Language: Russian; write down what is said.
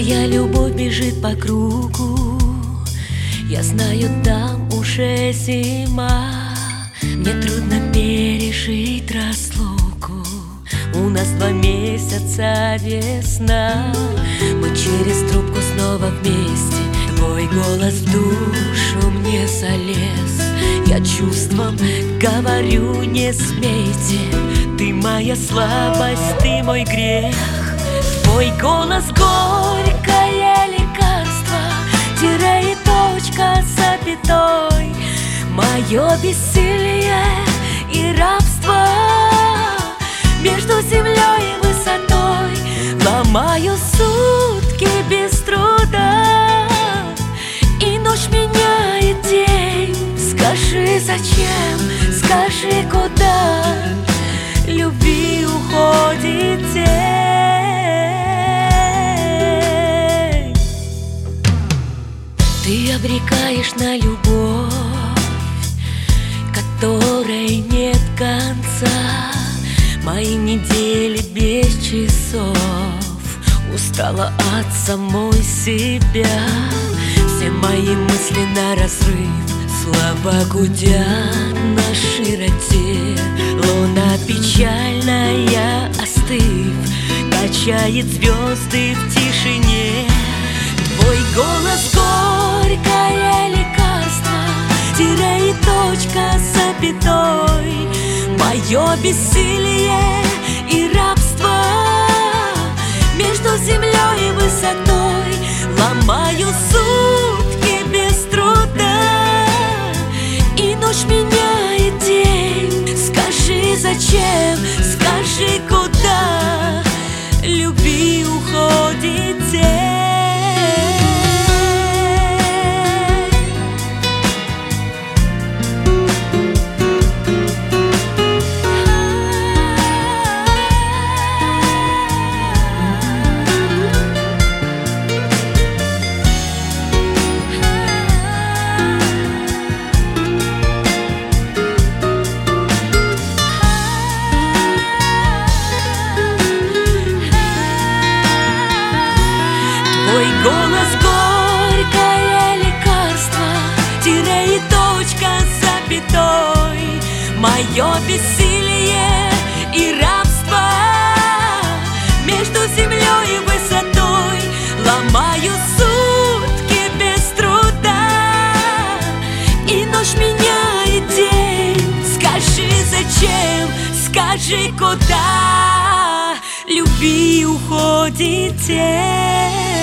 Моя любовь бежит по кругу, я знаю, там уже зима. Мне трудно пережить разлуку, у нас 2 месяца весна. Мы через трубку снова вместе, твой голос в душу мне залез. Я чувством говорю, не смейте, ты моя слабость, ты мой грех. Твой голос горькое лекарство, тире и точка с запятой. Мое бессилие и рабство между землей и высотой. Ломаю сутки без труда, и ночь меняет день. Скажи, зачем, скажи, куда любви уходит тень. Ты обрекаешь на любовь, которой нет конца. Мои недели без часов, устала от самой себя. Все мои мысли на разрыв, слова гудят на широте. Луна печальная, остыв, качает звезды в тишине. Твой голос горькое лекарство, тире и точка с запятой. Мое бессилие и рабство между землей и высотой. Ломаю сутки без труда, и ночь меняет день. Скажи, зачем, скажи, куда любви уходит тень. Твой голос горькое лекарство, тире и точка с запятой. Мое бессилие и рабство между землей и высотой. Ломаю сутки без труда, и ночь меняет день. Скажи, зачем, скажи, куда любви уходит тень.